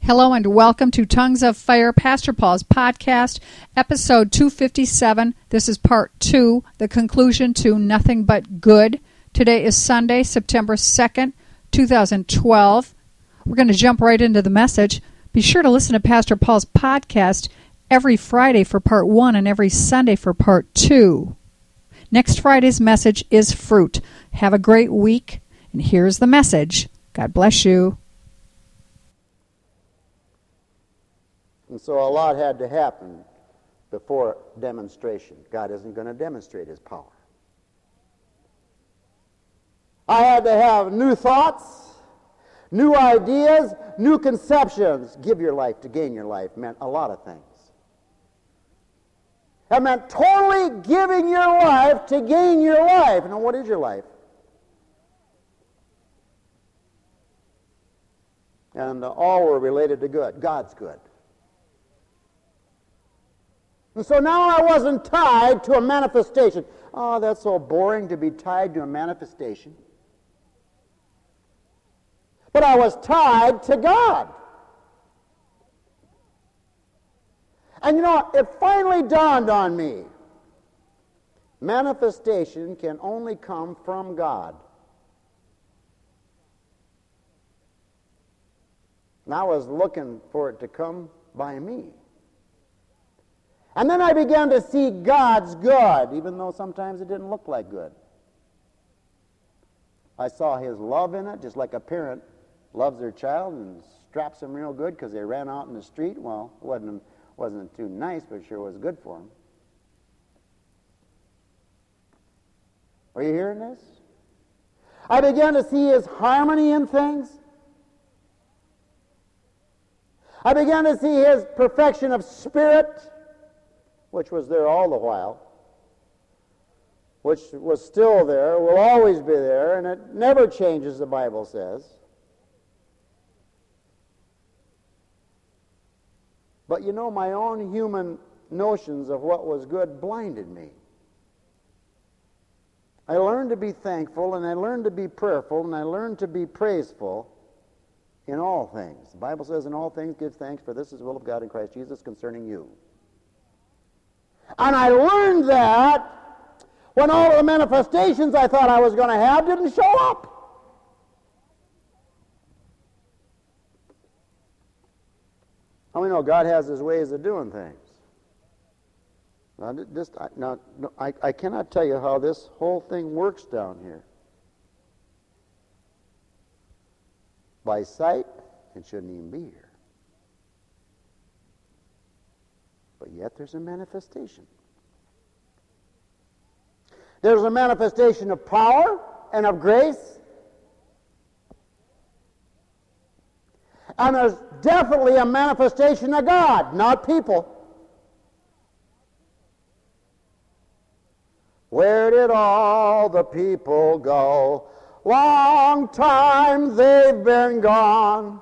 Hello and welcome to Tongues of Fire, Pastor Paul's podcast, episode 257. This is part 2, the conclusion to Nothing But Good. Today is Sunday, September 2nd, 2012. We're going to jump right into the message. Be sure to listen to Pastor Paul's podcast every Friday for part 1 and every Sunday for part 2. Next Friday's message is fruit. Have a great week, and here's the message. God bless you. And so a lot had to happen before demonstration. God isn't going to demonstrate His power. I had to have new thoughts, new ideas, new conceptions. Give your life to gain your life meant a lot of things. It meant totally giving your life to gain your life. Now, what is your life? And all were related to good. God's good. And so now I wasn't tied to a manifestation. Oh, that's so boring to be tied to a manifestation. But I was tied to God. And you know, it finally dawned on me. Manifestation can only come from God. And I was looking for it to come by me. And then I began to see God's good, even though sometimes it didn't look like good. I saw His love in it, just like a parent loves their child and straps them real good because they ran out in the street. Well, it wasn't too nice, but it sure was good for them. Are you hearing this? I began to see His harmony in things. I began to see His perfection of spirit, which was there all the while, which was still there, will always be there, and it never changes, the Bible says. But you know, my own human notions of what was good blinded me. I learned to be thankful, and I learned to be prayerful, and I learned to be praiseful in all things. The Bible says, in all things give thanks, for this is the will of God in Christ Jesus concerning you. And I learned that when all of the manifestations I thought I was going to have didn't show up. How many know God has His ways of doing things? I cannot tell you how this whole thing works down here. By sight, it shouldn't even be here. But yet there's a manifestation. There's a manifestation of power and of grace. And there's definitely a manifestation of God, not people. Where did all the people go? Long time they've been gone.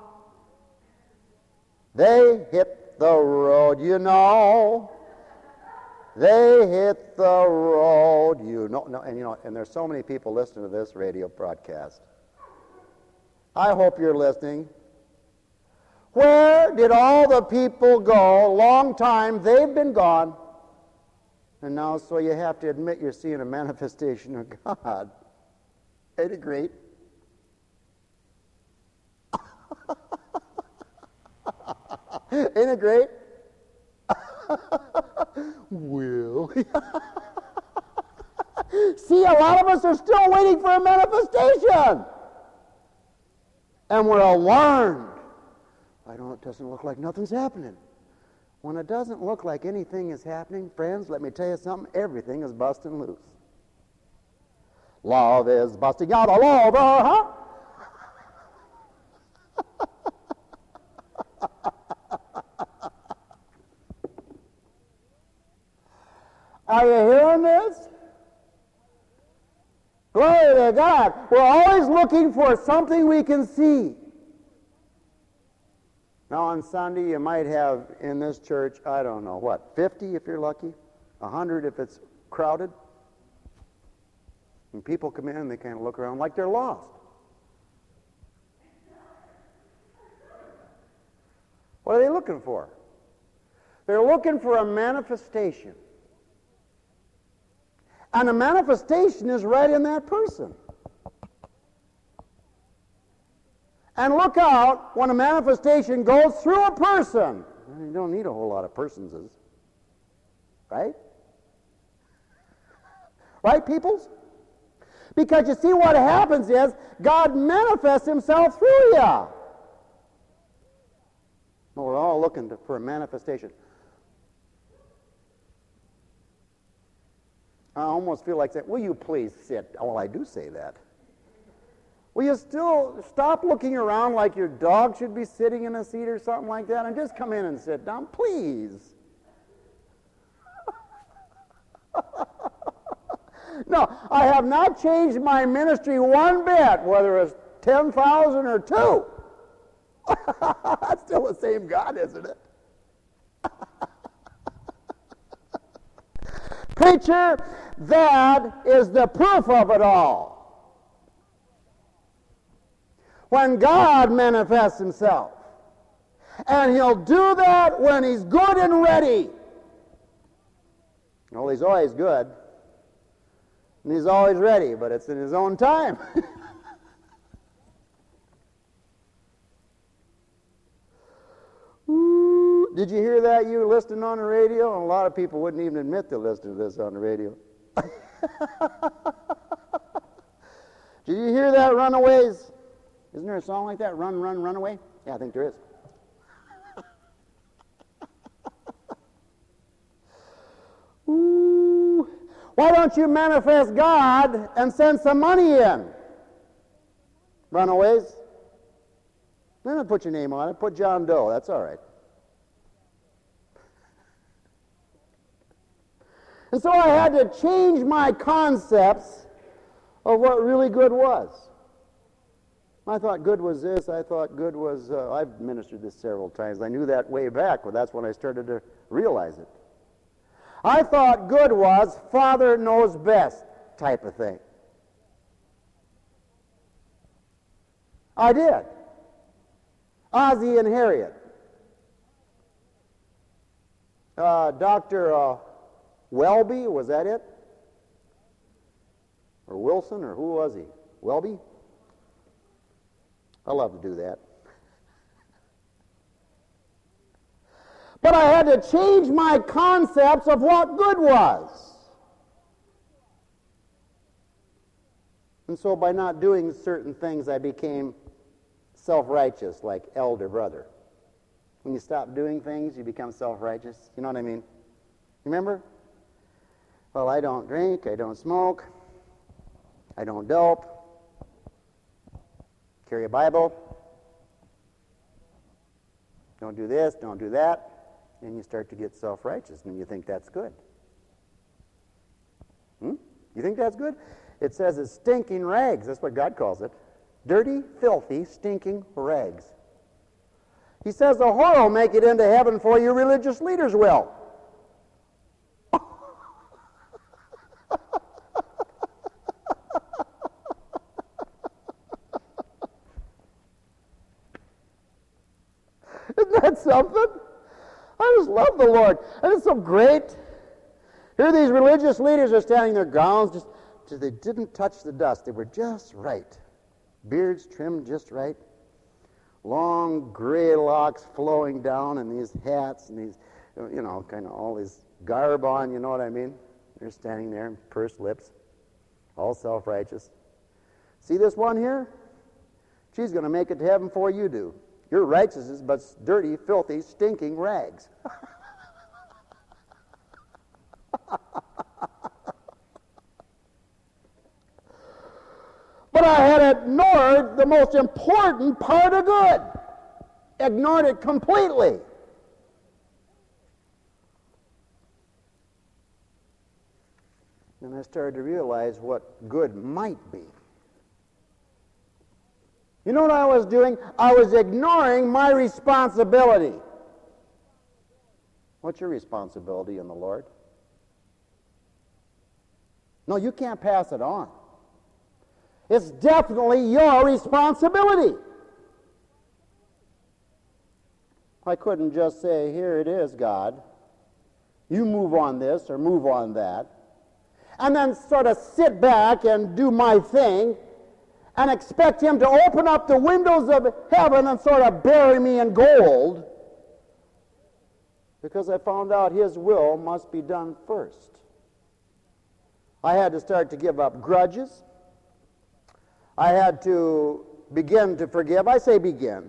They hit the road, you know. They hit the road, you know. No, and there's so many people listening to this radio broadcast. I hope you're listening. Where did all the people go? Long time they've been gone. And now, so you have to admit you're seeing a manifestation of God. Ain't it great? Ain't it great? Will. See, a lot of us are still waiting for a manifestation. And we're alarmed. It doesn't look like nothing's happening. When it doesn't look like anything is happening, friends, let me tell you something, everything is busting loose. Love is busting out all over, huh? Are you hearing this? Glory to God. We're always looking for something we can see. Now on Sunday you might have in this church, 50 if you're lucky, 100 if it's crowded. And people come in and they kind of look around like they're lost. What are they looking for? They're looking for a manifestation. And the manifestation is right in that person. And look out when a manifestation goes through a person. You don't need a whole lot of personses. Right? Right, peoples? Because you see what happens is God manifests himself through you. Well, we're all looking for a manifestation. I almost feel like saying, will you please sit? Well, I do say that. Will you still stop looking around like your dog should be sitting in a seat or something like that and just come in and sit down, please? No, I have not changed my ministry one bit, whether it's 10,000 or 2. That's still the same God, isn't it? Preacher, that is the proof of it all. When God manifests himself. And he'll do that when he's good and ready. Well, he's always good. And he's always ready, but it's in his own time. Ooh, did you hear that, you listening on the radio? And a lot of people wouldn't even admit they're listening to this on the radio. Did you hear that, Runaways? Isn't there a song like that? Run, run, run away? Yeah, I think there is. Ooh. Why don't you manifest God and send some money in? Runaways. Then put your name on it. Put John Doe. That's all right. And so I had to change my concepts of what really good was. I thought good was this. I thought good was... I've ministered this several times. I knew that way back, but that's when I started to realize it. I thought good was Father knows best type of thing. I did. Ozzie and Harriet. Dr. Welby, was that it? Or Wilson, or who was he? Welby? I love to do that. But I had to change my concepts of what good was. And so by not doing certain things, I became self-righteous, like elder brother. When you stop doing things, you become self-righteous. You know what I mean? Remember? Well, I don't drink, I don't smoke, I don't dope, carry a Bible, don't do this, don't do that. And you start to get self-righteous, and you think that's good. You think that's good? It says it's stinking rags. That's what God calls it. Dirty, filthy, stinking rags. He says the whore will make it into heaven for you religious leaders will. Isn't that something? I just love the Lord. And it's so great. Here these religious leaders are standing their gowns, just they didn't touch the dust. They were just right. Beards trimmed just right. Long gray locks flowing down, and these hats, and these, kind of all this garb on, you know what I mean? They're standing there, pursed lips, all self-righteous. See this one here? She's going to make it to heaven before you do. Your righteousness, but dirty, filthy, stinking rags. But I had ignored the most important part of good. Ignored it completely. And I started to realize what good might be. You know what I was doing? I was ignoring my responsibility. What's your responsibility in the Lord? No, you can't pass it on. It's definitely your responsibility. I couldn't just say, here it is, God. You move on this or move on that. And then sort of sit back and do my thing and expect him to open up the windows of heaven and sort of bury me in gold, because I found out his will must be done first. I had to start to give up grudges. I had to begin to forgive. I say begin.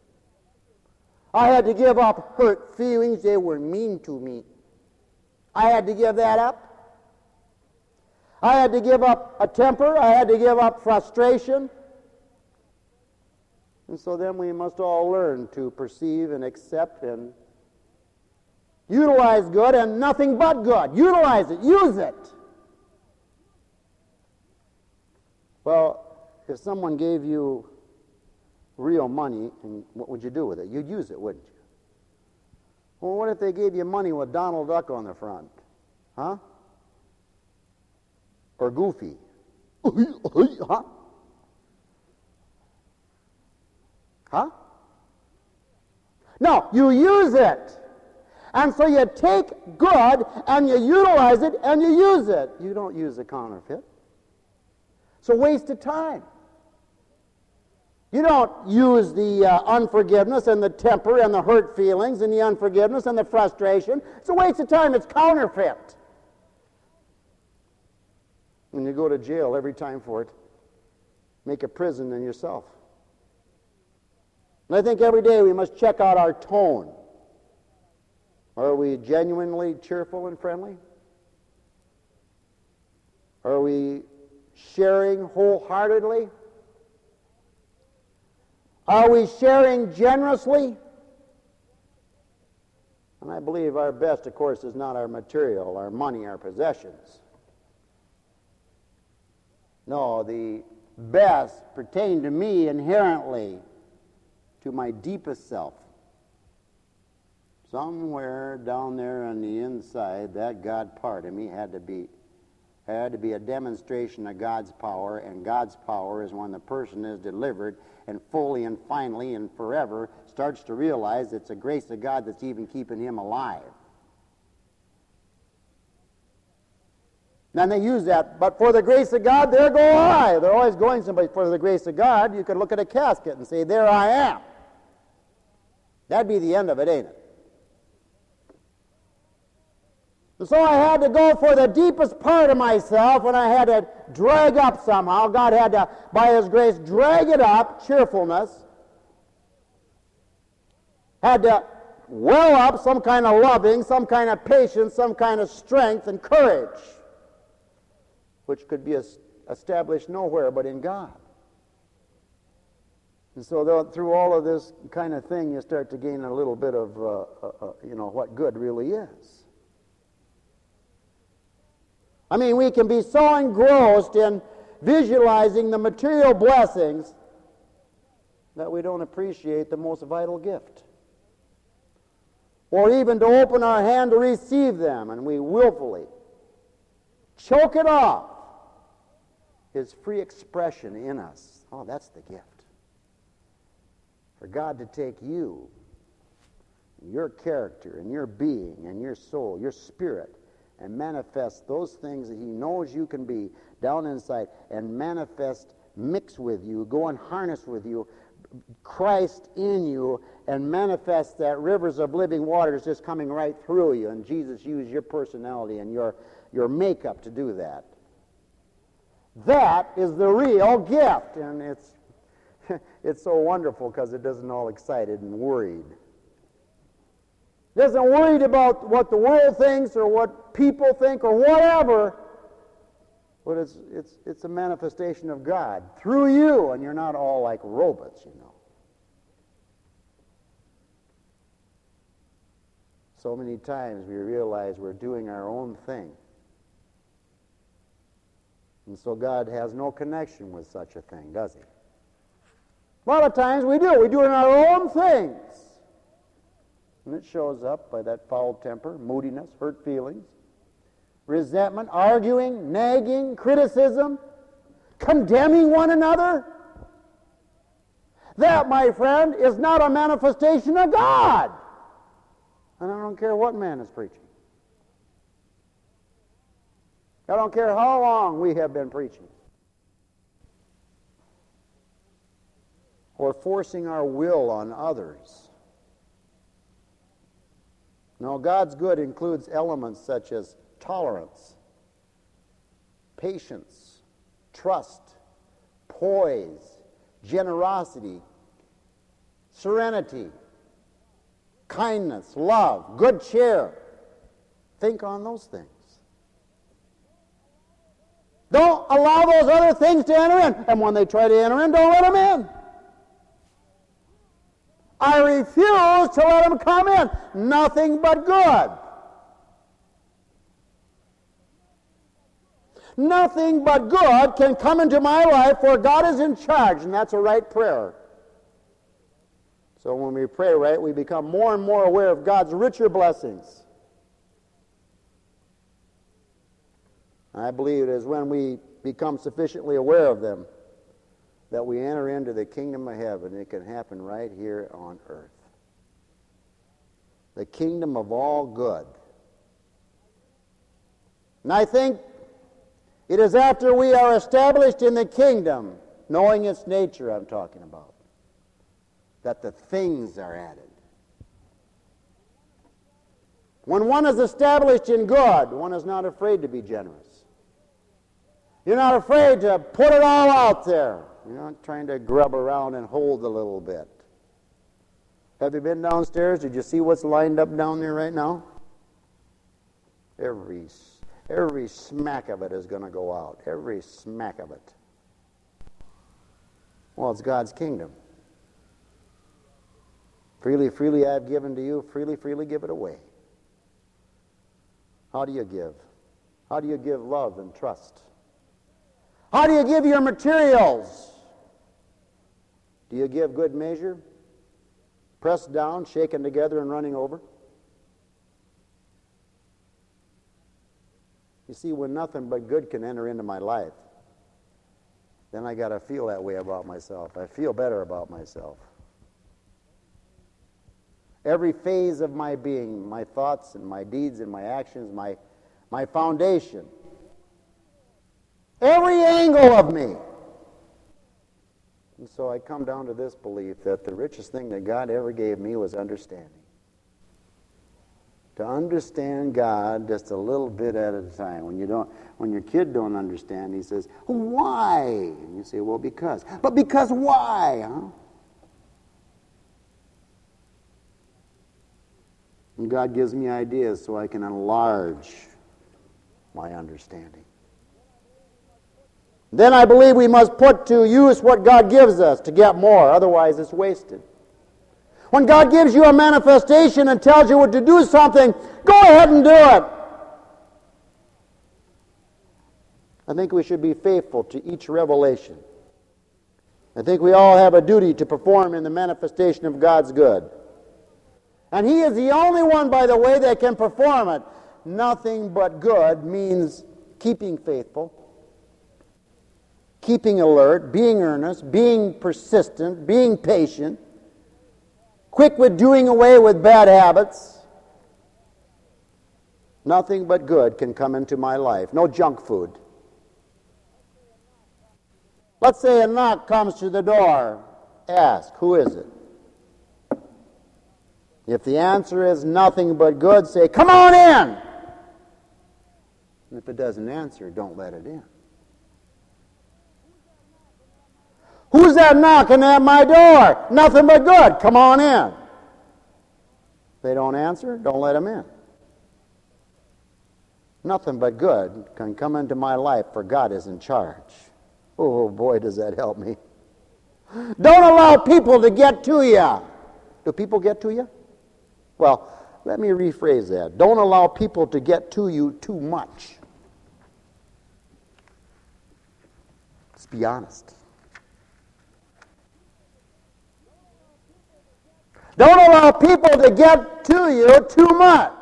I had to give up hurt feelings. They were mean to me. I had to give that up. I had to give up a temper. I had to give up frustration. And so then we must all learn to perceive and accept and utilize good and nothing but good. Utilize it. Use it. Well, if someone gave you real money, and what would you do with it? You'd use it, wouldn't you? Well, what if they gave you money with Donald Duck on the front? Huh? Or Goofy? Huh? Huh? No, you use it. And so you take good and you utilize it and you use it. You don't use a counterfeit. It's a waste of time. You don't use the unforgiveness and the temper and the hurt feelings and the unforgiveness and the frustration. It's a waste of time. It's counterfeit. And you go to jail every time for it. Make a prison in yourself. And I think every day we must check out our tone. Are we genuinely cheerful and friendly? Are we sharing wholeheartedly? Are we sharing generously? And I believe our best, of course, is not our material, our money, our possessions. No, the best pertain to me inherently, to my deepest self. Somewhere down there on the inside, that God part of me had to be a demonstration of God's power, and God's power is when the person is delivered and fully and finally and forever starts to realize it's a grace of God that's even keeping him alive. And they use that, but for the grace of God, there go I. They're always going somebody. For the grace of God, you could look at a casket and say, there I am. That'd be the end of it, ain't it? And so I had to go for the deepest part of myself, and I had to drag up somehow. God had to, by his grace, drag it up, cheerfulness. Had to well up some kind of loving, some kind of patience, some kind of strength and courage, which could be established nowhere but in God. And so through all of this kind of thing, you start to gain a little bit of, what good really is. I mean, we can be so engrossed in visualizing the material blessings that we don't appreciate the most vital gift. Or even to open our hand to receive them, and we willfully choke it off. His free expression in us. Oh, that's the gift. For God to take you, your character, and your being, and your soul, your spirit, and manifest those things that he knows you can be down inside, and manifest, mix with you, go and harness with you, Christ in you, and manifest that rivers of living waters just coming right through you, and Jesus used your personality and your makeup to do that. That is the real gift, and it's so wonderful because it doesn't all excited and worried. It isn't worried about what the world thinks or what people think or whatever, but it's a manifestation of God through you, and you're not all like robots, you know. So many times we realize we're doing our own thing. And so God has no connection with such a thing, does he? A lot of times we do. We're doing our own things. And it shows up by that foul temper, moodiness, hurt feelings, resentment, arguing, nagging, criticism, condemning one another. That, my friend, is not a manifestation of God. And I don't care what man is preaching. I don't care how long we have been preaching. Or forcing our will on others. No, God's good includes elements such as tolerance, patience, trust, poise, generosity, serenity, kindness, love, good cheer. Think on those things. Don't allow those other things to enter in. And when they try to enter in, don't let them in. I refuse to let them come in. Nothing but good. Nothing but good can come into my life, for God is in charge, and that's a right prayer. So when we pray right, we become more and more aware of God's richer blessings. I believe it is when we become sufficiently aware of them that we enter into the kingdom of heaven. It can happen right here on earth. The kingdom of all good. And I think it is after we are established in the kingdom, knowing its nature I'm talking about, that the things are added. When one is established in good, one is not afraid to be generous. You're not afraid to put it all out there. You're not trying to grub around and hold a little bit. Have you been downstairs? Did you see what's lined up down there right now? Every smack of it is going to go out. Every smack of it. Well, it's God's kingdom. Freely, freely I have given to you. Freely, freely give it away. How do you give? How do you give love and trust? How do you give your materials? Do you give good measure? Pressed down, shaken together, and running over? You see, when nothing but good can enter into my life, then I got to feel that way about myself. I feel better about myself. Every phase of my being, my thoughts and my deeds and my actions, my foundation, every angle of me. And so I come down to this belief that the richest thing that God ever gave me was understanding. To understand God just a little bit at a time. When your kid don't understand, he says, "Why?" And you say, "Well, because." But because why, huh? And God gives me ideas so I can enlarge my understanding. Then I believe we must put to use what God gives us to get more. Otherwise, it's wasted. When God gives you a manifestation and tells you to do something, go ahead and do it. I think we should be faithful to each revelation. I think we all have a duty to perform in the manifestation of God's good. And He is the only one, by the way, that can perform it. Nothing but good means keeping faithful, keeping alert, being earnest, being persistent, being patient, quick with doing away with bad habits. Nothing but good can come into my life. No junk food. Let's say a knock comes to the door. Ask, who is it? If the answer is nothing but good, say, "Come on in." And if it doesn't answer, don't let it in. Who's that knocking at my door? Nothing but good. Come on in. If they don't answer, don't let them in. Nothing but good can come into my life, for God is in charge. Oh, boy, does that help me. Don't allow people to get to you. Do people get to you? Well, let me rephrase that. Don't allow people to get to you too much. Let's be honest. Don't allow people to get to you too much.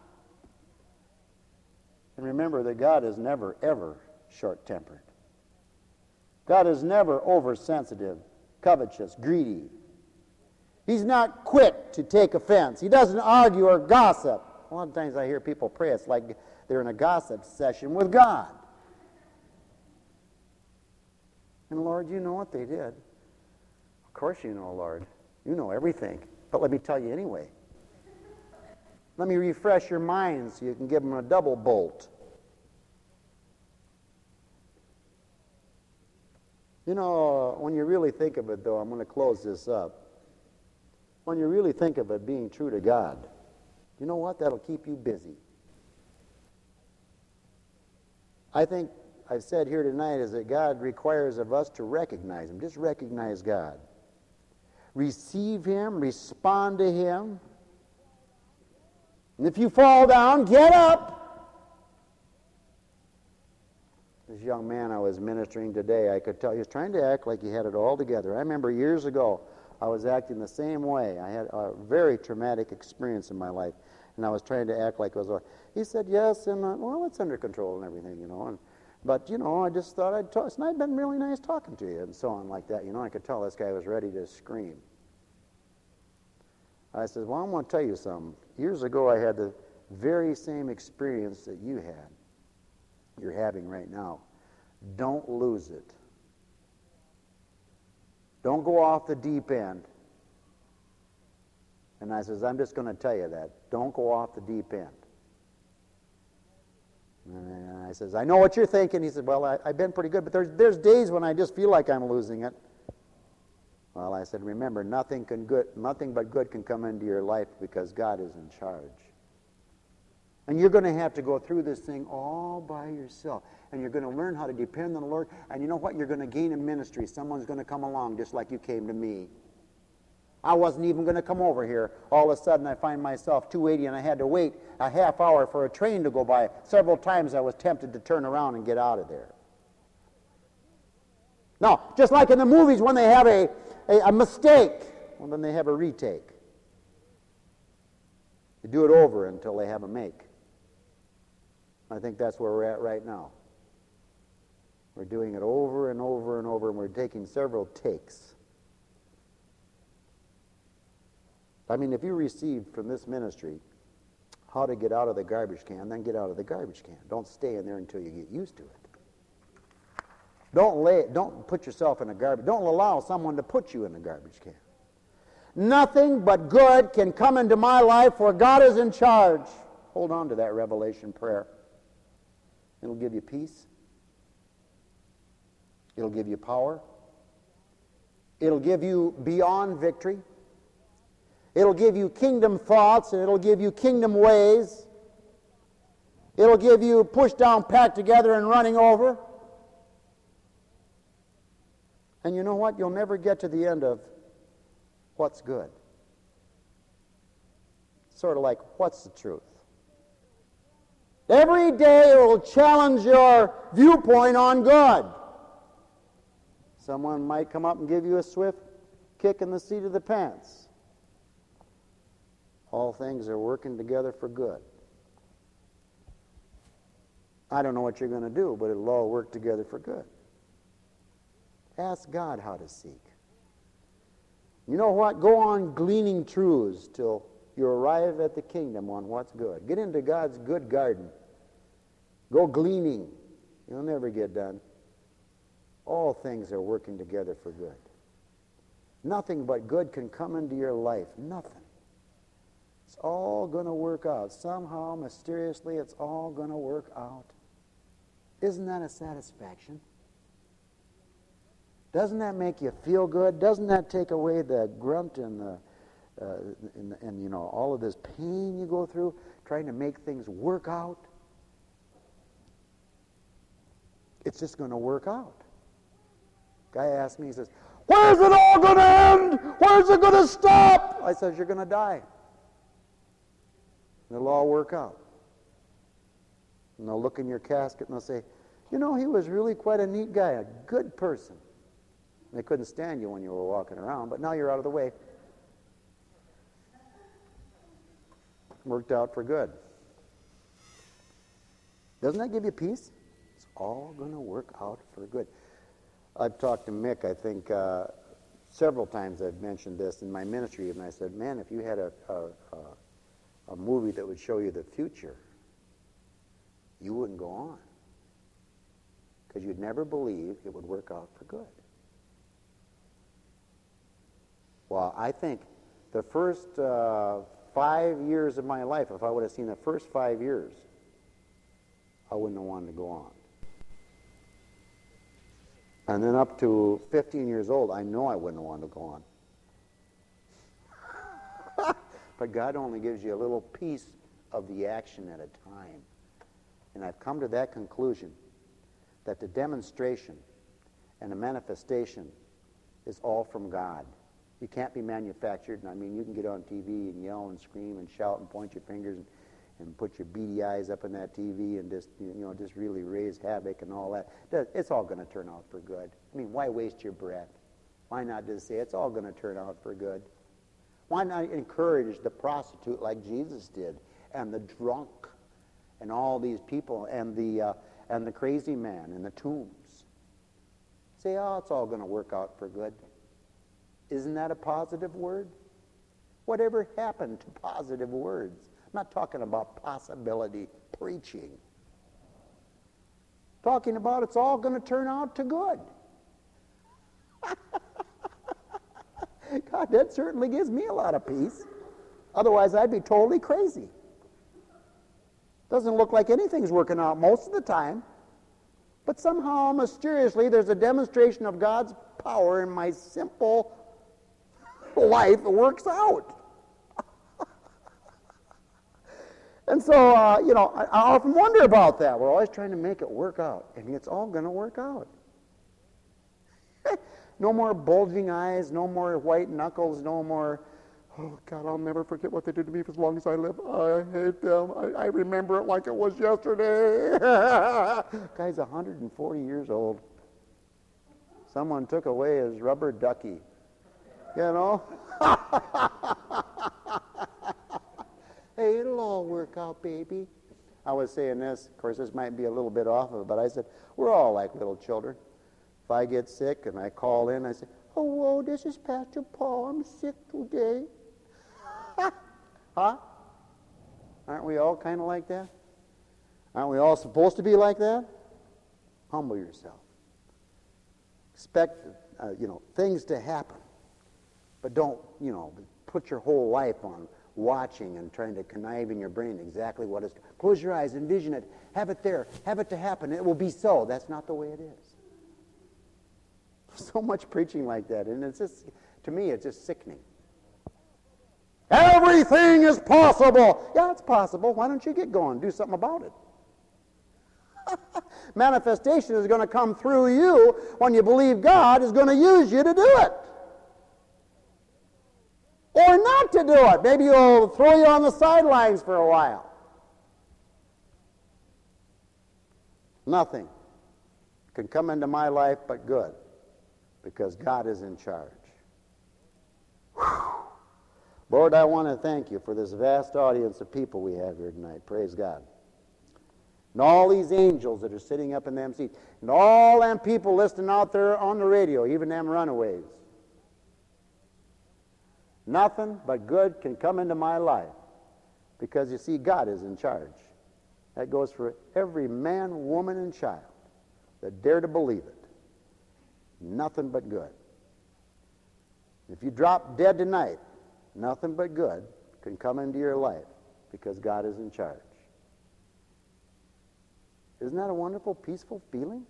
And remember that God is never, ever short-tempered. God is never oversensitive covetous, greedy. He's not quick to take offense. He doesn't argue or gossip. A lot of times I hear people pray, it's like they're in a gossip session with God. And Lord, you know what they did. Of course you know, Lord. You know everything. But let me tell you anyway. Let me refresh your mind so you can give them a double bolt. You know, when you really think of it, though, I'm going to close this up. When you really think of it being true to God, you know what? That'll keep you busy. I think I've said here tonight is that God requires of us to recognize Him. Just recognize God. Receive Him, respond to Him. And if you fall down, get up. This young man I was ministering today, I could tell he was trying to act like he had it all together. I remember years ago, I was acting the same way. I had a very traumatic experience in my life, and I was trying to act like it was. He said, yes, and well, it's under control and everything, you know. But, you know, I just thought I'd talk. And I'd been really nice talking to you and so on like that. You know, I could tell this guy was ready to scream. I said, well, I'm going to tell you something. Years ago, I had the very same experience that you had. You're having right now. Don't lose it. Don't go off the deep end. And I says, I'm just going to tell you that. Don't go off the deep end. And I says, I know what you're thinking. He said, well, I've been pretty good, but there's days when I just feel like I'm losing it. Well, I said, remember, nothing but good can come into your life because God is in charge. And you're going to have to go through this thing all by yourself. And you're going to learn how to depend on the Lord. And you know what? You're going to gain a ministry. Someone's going to come along just like you came to me. I wasn't even going to come over here. All of a sudden, I find myself 280, and I had to wait a half hour for a train to go by. Several times I was tempted to turn around and get out of there. No, just like in the movies when they have a mistake, well, then they have a retake. They do it over until they have a make. I think that's where we're at right now. We're doing it over and over and over, and we're taking several takes. I mean, if you received from this ministry how to get out of the garbage can, then get out of the garbage can. Don't stay in there until you get used to it. Don't put yourself in a garbage. Don't allow someone to put you in a garbage can. Nothing but good can come into my life, for God is in charge. Hold on to that revelation prayer. It'll give you peace. It'll give you power. It'll give you beyond victory. It'll give you kingdom thoughts, and it'll give you kingdom ways. It'll give you push down, packed together, and running over. And you know what? You'll never get to the end of what's good. Sort of like, what's the truth? Every day it will challenge your viewpoint on good. Someone might come up and give you a swift kick in the seat of the pants. All things are working together for good. I don't know what you're going to do, but it'll all work together for good. Ask God how to seek. You know what? Go on gleaning truths till you arrive at the kingdom on what's good. Get into God's good garden. Go gleaning. You'll never get done. All things are working together for good. Nothing but good can come into your life. Nothing. It's all going to work out. Somehow, mysteriously, it's all going to work out. Isn't that a satisfaction? Doesn't that make you feel good? Doesn't that take away the grunt and you know, all of this pain you go through trying to make things work out? It's just going to work out. Guy asked me, he says, where's it all going to end? Where's it going to stop? I says, you're going to die. And it'll all work out. And they'll look in your casket and they'll say, you know, he was really quite a neat guy, a good person. And they couldn't stand you when you were walking around, but now you're out of the way. Worked out for good. Doesn't that give you peace? It's all going to work out for good. I've talked to Mick, I think, several times I've mentioned this in my ministry, and I said, man, if you had a movie that would show you the future, you wouldn't go on. Because you'd never believe it would work out for good. Well, I think the first 5 years of my life, if I would have seen the first 5 years, I wouldn't have wanted to go on. And then up to 15 years old, I know I wouldn't have wanted to go on. But God only gives you a little piece of the action at a time. And I've come to that conclusion that the demonstration and the manifestation is all from God. You can't be manufactured. And I mean, you can get on TV and yell and scream and shout and point your fingers and put your beady eyes up in that TV and just really raise havoc and all that. It's all going to turn out for good. I mean, why waste your breath? Why not just say it's all going to turn out for good? Why not encourage the prostitute like Jesus did, and the drunk, and all these people, and the crazy man in the tombs? Say, oh, it's all going to work out for good. Isn't that a positive word? Whatever happened to positive words? I'm not talking about possibility preaching. Talking about it's all going to turn out to good. God, that certainly gives me a lot of peace. Otherwise, I'd be totally crazy. Doesn't look like anything's working out most of the time. But somehow, mysteriously, there's a demonstration of God's power in my simple life that works out. And so, I often wonder about that. We're always trying to make it work out, and it's all going to work out. No more bulging eyes, no more white knuckles, no more, oh, God, I'll never forget what they did to me for as long as I live. I hate them. I remember it like it was yesterday. Guy's 140 years old. Someone took away his rubber ducky, Hey, it'll all work out, baby. I was saying this, of course, this might be a little bit off of it, but I said, we're all like little children. If I get sick and I call in, I say, hello, this is Pastor Paul. I'm sick today. Huh? Aren't we all kind of like that? Aren't we all supposed to be like that? Humble yourself. Expect, things to happen. But don't, put your whole life on watching and trying to connive in your brain exactly what is. Close your eyes, envision it, have it there, have it to happen. It will be so. That's not the way it is. So much preaching like that, and it's just, to me, it's just sickening. Everything is possible. Yeah, it's possible. Why don't you get going? Do something about it. Manifestation is going to come through you when you believe God is going to use you to do it. Or not to do it. Maybe he'll throw you on the sidelines for a while. Nothing can come into my life but good, because God is in charge. Whew. Lord, I want to thank you for this vast audience of people we have here tonight. Praise God. And all these angels that are sitting up in them seats. And all them people listening out there on the radio, even them runaways. Nothing but good can come into my life, because you see, God is in charge. That goes for every man, woman, and child that dare to believe it. Nothing but good. If you drop dead tonight, nothing but good can come into your life, because God is in charge. Isn't that a wonderful, peaceful feeling?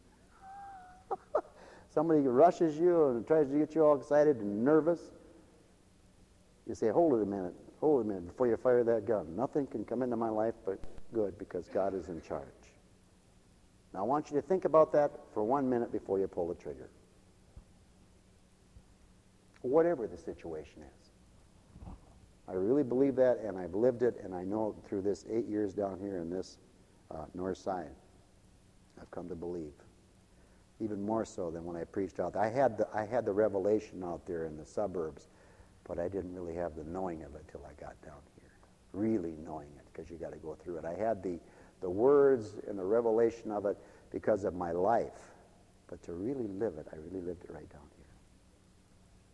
Somebody rushes you and tries to get you all excited and nervous. You say, hold it a minute, before you fire that gun. Nothing can come into my life but good, because God is in charge. Now I want you to think about that for 1 minute before you pull the trigger. Whatever the situation is. I really believe that, and I've lived it, and I know through this 8 years down here in this north side, I've come to believe. Even more so than when I preached out there. I had the revelation out there in the suburbs, but I didn't really have the knowing of it till I got down here. Really knowing it, because you got to go through it. I had the words and the revelation of it because of my life. But to really live it, I really lived it right down here. 'Cause I really believe that, and I've lived it, and I know through this 8 years down here in this north side, I've come to believe. Even more so than when I preached out there. I had the revelation out there in the suburbs, but I didn't really have the knowing of it till I got down here. Really knowing it, because you got to go through it. I had the words and the revelation of it because of my life. But to really live it, I really lived it right down here.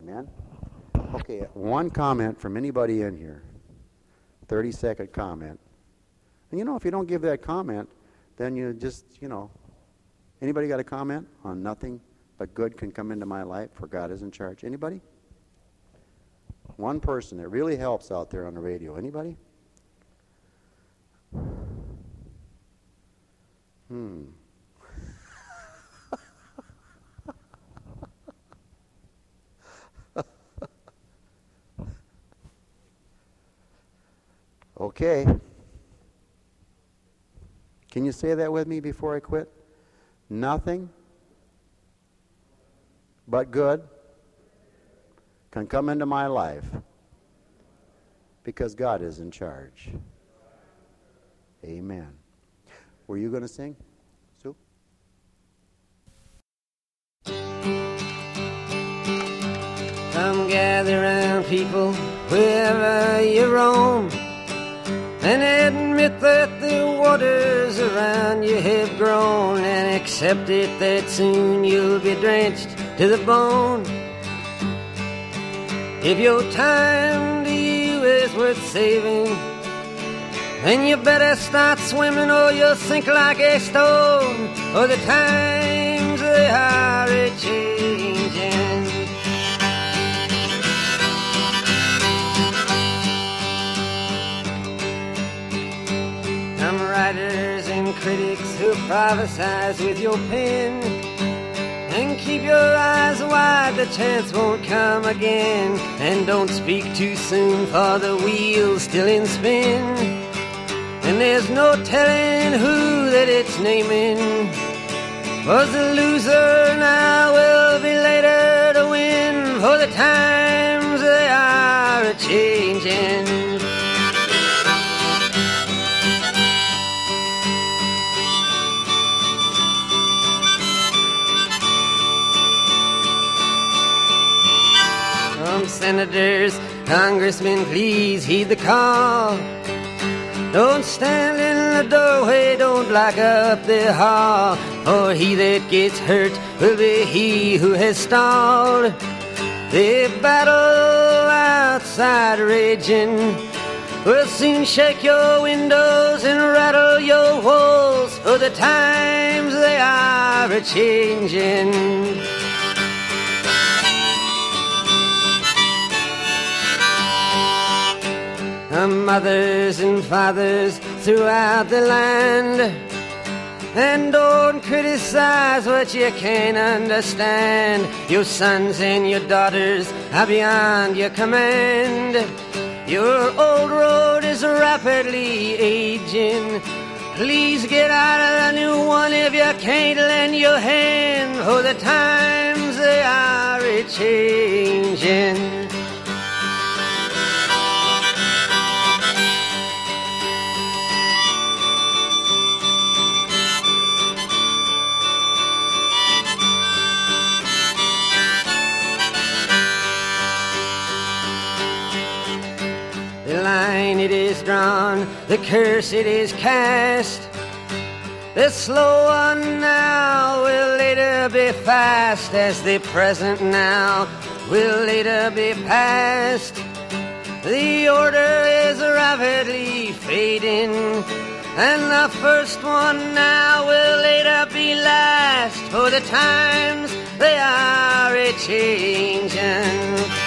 Amen? Okay, one comment from anybody in here. 30-second comment. And if you don't give that comment, then you just, anybody got a comment on nothing but good can come into my life for God is in charge? Anybody? One person that really helps out there on the radio. Anybody? Okay. Can you say that with me before I quit? Nothing but good can come into my life because God is in charge. Amen. Were you going to sing, Sue? Come gather round, people, wherever you roam, and admit that the waters around you have grown, and accept it that soon you'll be drenched to the bone. If your time to you is worth saving, then you better start swimming or you'll sink like a stone, for the times they are a-changing. Some writers and critics who prophesize with your pen, and keep your eyes wide, the chance won't come again. And don't speak too soon, for the wheel's still in spin, and there's no telling who that it's naming. Was the loser now will be later to win, for the times they are a-changing. Senators, congressmen, please heed the call. Don't stand in the doorway, don't block up the hall, for he that gets hurt will be he who has stalled. The battle outside raging will soon shake your windows and rattle your walls, for the times they are a-changing. Mothers and fathers throughout the land, and don't criticize what you can't understand. Your sons and your daughters are beyond your command. Your old road is rapidly aging. Please get out of the new one if you can't lend your hand, for the times they are a-changing. It is drawn, the curse it is cast. The slow one now will later be fast, as the present now will later be past. The order is rapidly fading, and the first one now will later be last, for the times they are a-changing.